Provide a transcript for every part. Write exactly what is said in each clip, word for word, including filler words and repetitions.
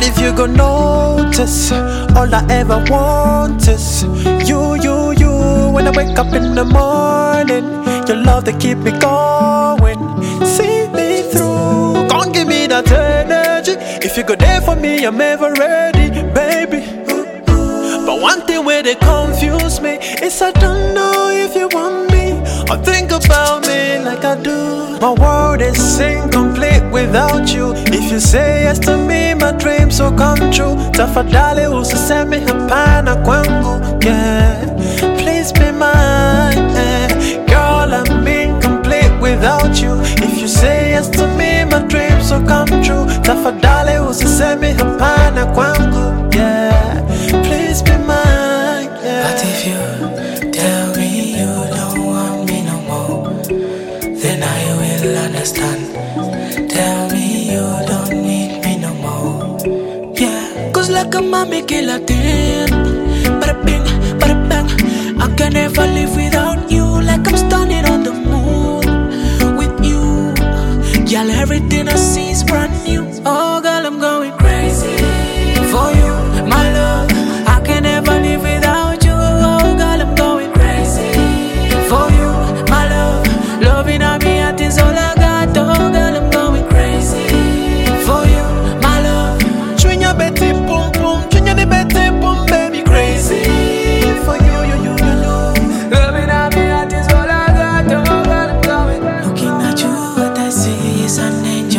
if you go notice, all I ever want is you, you, you. When I wake up in the morning, your love that keep me going, see me through. Can't give me that energy. If you go there for me, I'm ever ready, baby. But one thing where they confuse me is I don't know if you want me or think about me like I do. My world is incomplete without you. If you say yes to me, my dreams will come true. Tafadhali usiseme hapana kwangu, yeah. Please be mine, yeah. Girl, I'm incomplete without you. If you say yes to me, my dreams will come true. Tafadhali usiseme hapana kwangu, yeah. Please be mine, yeah. But if you tell me you don't want me no more, then I will understand. Tell me you don't need me no more, yeah. Cause like a mommy kill a thing, bada bing, bada bang. I can never live without you. Like I'm standing on the moon with you. Girl, everything I see is brand new. Oh girl, I'm going crazy for you, my love. I can never live without you. Oh girl, I'm going crazy for you, my love. Loving on me, that is all I got. Oh girl, I'm going crazy for you, my love. Chunya beti boom boom, chunya ni beti boom, baby, crazy for you, you, you, you love. Loving on me, that is all I got. Oh girl, I'm going. Looking at you, what I see is an angel.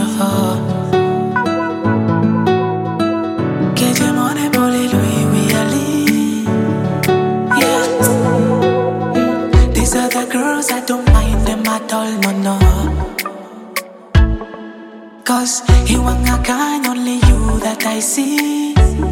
Que money, bully, Louis, we are lean. Yeah. Mm. These are the girls, I don't mind them at all, no, no. Cause he want a kind, only you that I see.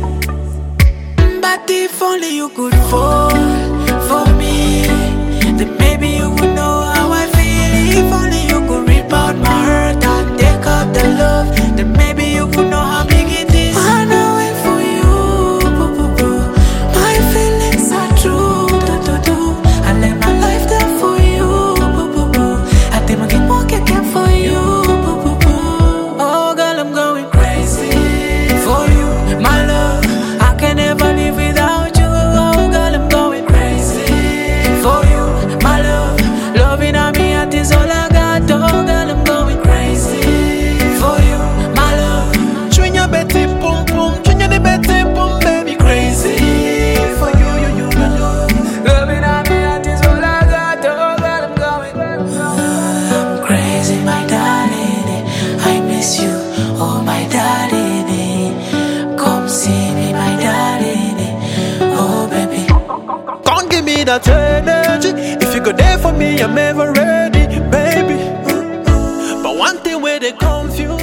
But if only you could fall for me, then maybe you would know how I feel. If only you could rip out my hurt and take out the love, then maybe you would know how big it is. I know it for you, boo, boo, boo. My feelings are true, do, do, do. I let my life down for you, boo, boo, boo. I think I can walk again for you, boo, boo, boo. Oh girl, I'm going crazy for you, my love. I can never live without you. Oh girl, I'm going crazy for you, my love. Loving on me, that is all I got. Oh girl, I'm going crazy for you, my love. Chunya beti boom boom, chunya ni beti boom, baby, crazy for you, you, you, you love. Loving on me, that is all I got. Oh girl, I'm going. I'm crazy, my darling. I miss you, oh my darling. Come see me, my darling. Oh baby. Can't give me that energy. If you go there for me, I'm ever ready, baby. But one thing where they confuse